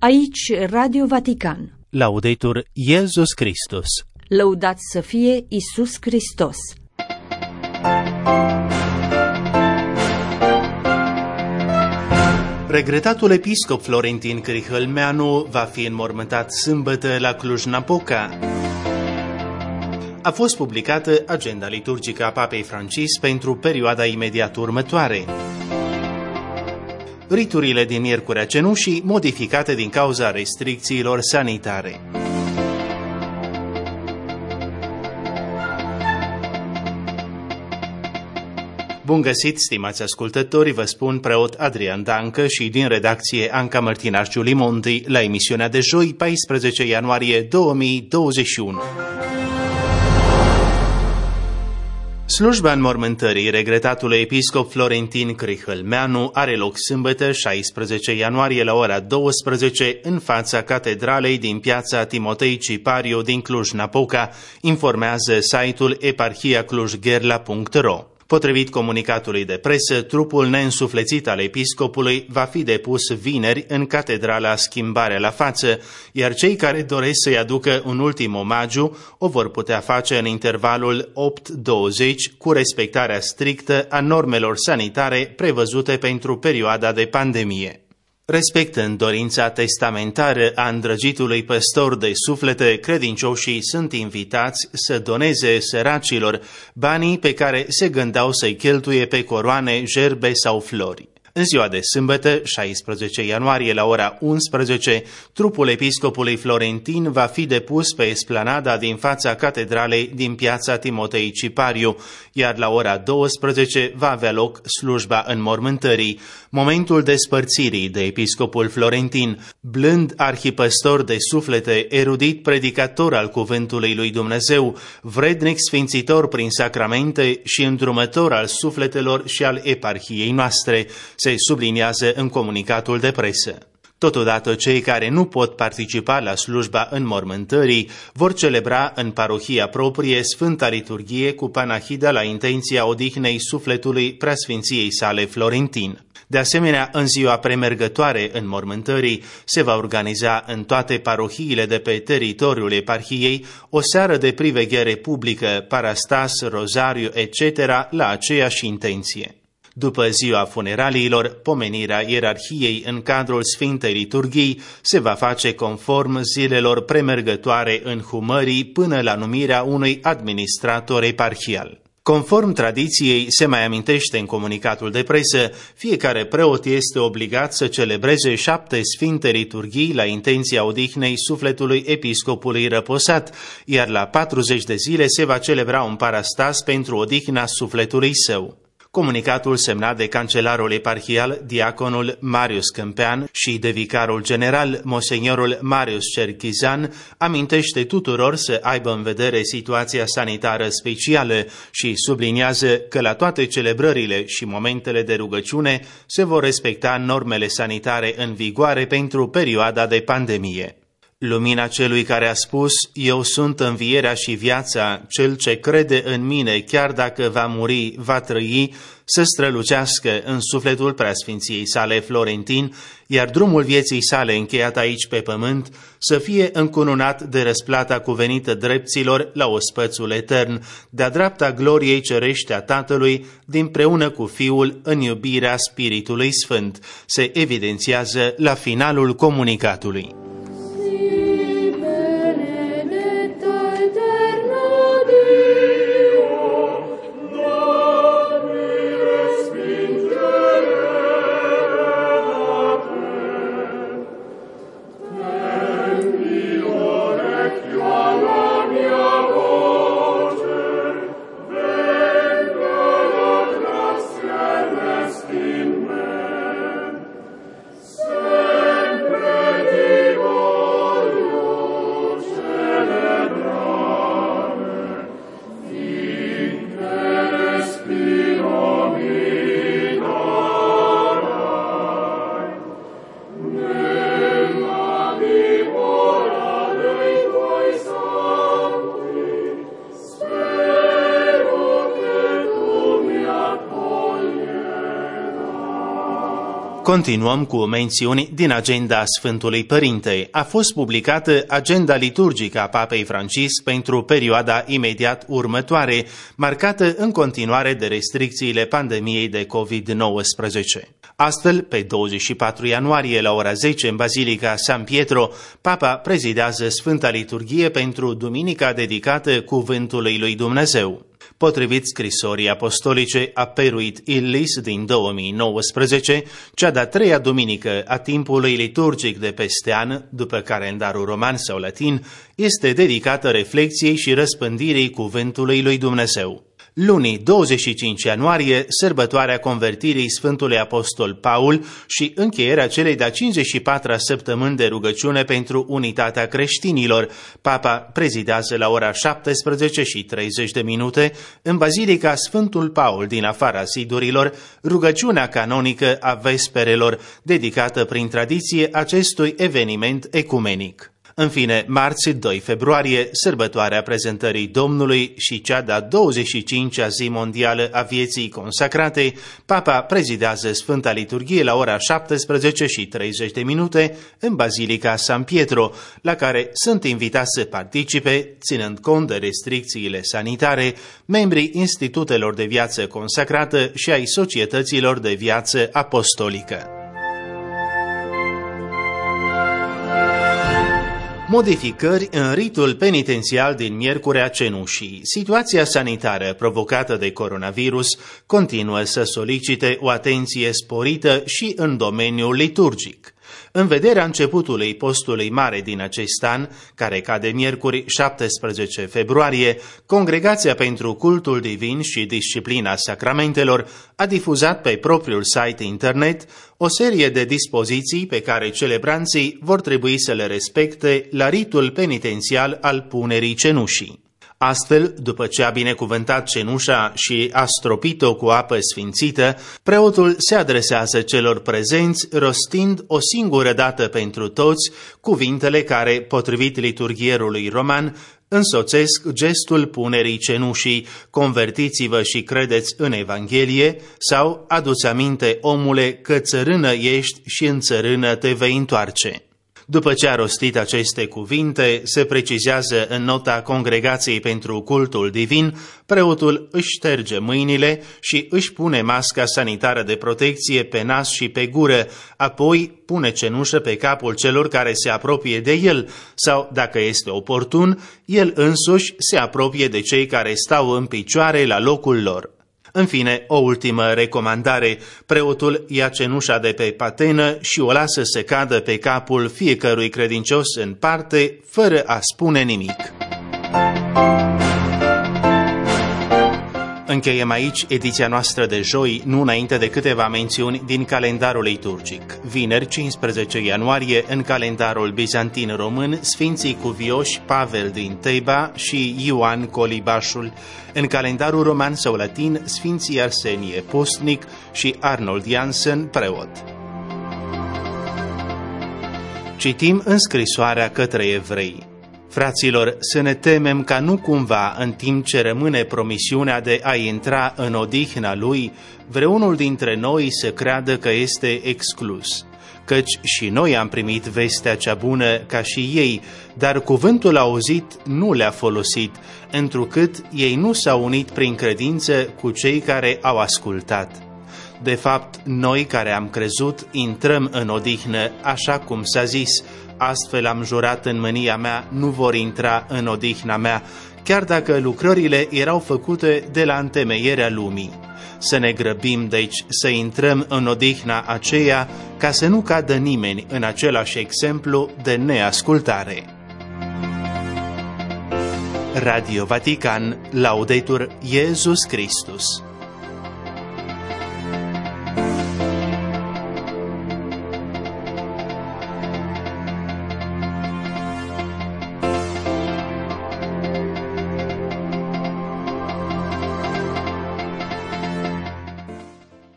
Aici Radio Vatican. Laudetur Iesus Christus. Lăudat să fie Iisus Hristos. Regretatul episcop Florentin Crihălmeanu va fi înmormântat sâmbătă la Cluj-Napoca. A fost publicată agenda liturgică a Papei Francis pentru perioada imediat următoare. Riturile din Miercurea Cenușii modificate din cauza restricțiilor sanitare. Bun găsit, stimați ascultători, vă spun preot Adrian Dancă și din redacție Anca Mărtinaș Giulimonti la emisiunea de joi, 14 ianuarie 2021. Slujba înmormântării regretatului episcop Florentin Crihălmeanu are loc sâmbătă, 16 ianuarie la ora 12 în fața catedralei din piața Timotei Cipariu din Cluj-Napoca, informează site-ul eparhiaclujgherla.ro. Potrivit comunicatului de presă, trupul neînsuflețit al episcopului va fi depus vineri în catedrala Schimbarea la Față, iar cei care doresc să-i aducă un ultim omagiu o vor putea face în intervalul 8-20 cu respectarea strictă a normelor sanitare prevăzute pentru perioada de pandemie. Respectând dorința testamentară a îndrăgitului păstor de suflete, credincioșii sunt invitați să doneze săracilor banii pe care se gândeau să-i cheltuie pe coroane, gerbe sau flori. În ziua de sâmbătă, 16 ianuarie, la ora 11, trupul episcopului Florentin va fi depus pe esplanada din fața catedralei din piața Timotei Cipariu, iar la ora 12 va avea loc slujba înmormântării, momentul despărțirii de episcopul Florentin, blând arhipăstor de suflete, erudit predicator al cuvântului lui Dumnezeu, vrednic sfințitor prin sacramente și îndrumător al sufletelor și al eparhiei noastre, se subliniază în comunicatul de presă. Totodată, cei care nu pot participa la slujba înmormântării vor celebra în parohia proprie Sfânta Liturghie cu panahida la intenția odihnei sufletului preasfinției sale Florentin. De asemenea, în ziua premergătoare înmormântării se va organiza în toate parohiile de pe teritoriul eparhiei o seară de priveghere publică, parastas, rozariu, etc. la aceeași intenție. După ziua funeraliilor, pomenirea ierarhiei în cadrul Sfintei Liturghii se va face conform zilelor premergătoare înhumării până la numirea unui administrator eparhial. Conform tradiției, se mai amintește în comunicatul de presă, fiecare preot este obligat să celebreze 7 Sfinte Liturghii la intenția odihnei sufletului episcopului răposat, iar la 40 de zile se va celebra un parastas pentru odihna sufletului său. Comunicatul semnat de cancelarul eparhial, diaconul Marius Câmpean și de vicarul general, monseniorul Marius Cerchizan, amintește tuturor să aibă în vedere situația sanitară specială și subliniază că la toate celebrările și momentele de rugăciune se vor respecta normele sanitare în vigoare pentru perioada de pandemie. Lumina celui care a spus, eu sunt învierea și viața, cel ce crede în mine, chiar dacă va muri, va trăi, să strălucească în sufletul preasfinției sale Florentin, iar drumul vieții sale încheiat aici pe pământ să fie încununat de răsplata cuvenită drepților la ospățul etern, de-a dreapta gloriei cerește a Tatălui, dinpreună cu Fiul în iubirea Spiritului Sfânt, se evidențiază la finalul comunicatului. Sempre Continuăm cu mențiuni din agenda Sfântului Părinte. A fost publicată agenda liturgică a Papei Francisc pentru perioada imediat următoare, marcată în continuare de restricțiile pandemiei de COVID-19. Astfel, pe 24 ianuarie la ora 10 în Bazilica San Pietro, Papa prezidează Sfânta Liturghie pentru duminica dedicată Cuvântului lui Dumnezeu. Potrivit scrisorii apostolice Aperuit Illis din 2019, cea de-a treia duminică a timpului liturgic de peste an, după calendarul roman sau latin, este dedicată reflecției și răspândirii Cuvântului lui Dumnezeu. Luni, 25 ianuarie, sărbătoarea convertirii Sfântului Apostol Paul și încheierea celei de-a 54-a săptămâni de rugăciune pentru unitatea creștinilor. Papa prezidează la ora 17:30 în Bazilica Sfântul Paul din afara zidurilor rugăciunea canonică a vesperelor, dedicată prin tradiție acestui eveniment ecumenic. În fine, marți 2 februarie, sărbătoarea prezentării Domnului și cea de-a 25-a zi mondială a vieții consacrate, Papa prezidează Sfânta Liturghie la ora 17:30 în Bazilica San Pietro, la care sunt invitați să participe, ținând cont de restricțiile sanitare, membrii institutelor de viață consacrată și ai societăților de viață apostolică. Modificări în ritul penitențial din Miercurea Cenușii. Situația sanitară provocată de coronavirus continuă să solicite o atenție sporită și în domeniul liturgic. În vederea începutului postului mare din acest an, care cade miercuri 17 februarie, Congregația pentru Cultul Divin și Disciplina Sacramentelor a difuzat pe propriul site internet o serie de dispoziții pe care celebranții vor trebui să le respecte la ritul penitențial al punerii cenușii. Astfel, după ce a binecuvântat cenușa și a stropit-o cu apă sfințită, preotul se adresează celor prezenți, rostind o singură dată pentru toți cuvintele care, potrivit liturghierului roman, însoțesc gestul punerii cenușii: convertiți-vă și credeți în Evanghelie, sau adu-ți aminte, omule, că țărână ești și în țărână te vei întoarce. După ce a rostit aceste cuvinte, se precizează în nota Congregației pentru Cultul Divin, preotul își șterge mâinile și își pune masca sanitară de protecție pe nas și pe gură, apoi pune cenușă pe capul celor care se apropie de el sau, dacă este oportun, el însuși se apropie de cei care stau în picioare la locul lor. În fine, o ultimă recomandare: preotul ia cenușa de pe patenă și o lasă să cadă pe capul fiecărui credincios în parte, fără a spune nimic. Încheiem aici ediția noastră de joi, nu înainte de câteva mențiuni din calendarul liturgic. Vineri, 15 ianuarie, în calendarul bizantin român, Sfinții Cuvioși Pavel din Teba și Ioan Colibașul. În calendarul roman sau latin, Sfinții Arsenie Postnic și Arnold Jansen, preot. Citim în scrisoarea către evrei. Fraților, să ne temem ca nu cumva, în timp ce rămâne promisiunea de a intra în odihna Lui, vreunul dintre noi să creadă că este exclus. Căci și noi am primit vestea cea bună ca și ei, dar cuvântul auzit nu le-a folosit, întrucât ei nu s-au unit prin credință cu cei care au ascultat. De fapt, noi care am crezut intrăm în odihnă, așa cum s-a zis: astfel am jurat în mânia mea, nu vor intra în odihna mea, chiar dacă lucrările erau făcute de la întemeierea lumii. Să ne grăbim, deci, să intrăm în odihna aceea, ca să nu cadă nimeni în același exemplu de neascultare. Radio Vatican, Laudetur Iesus Christus.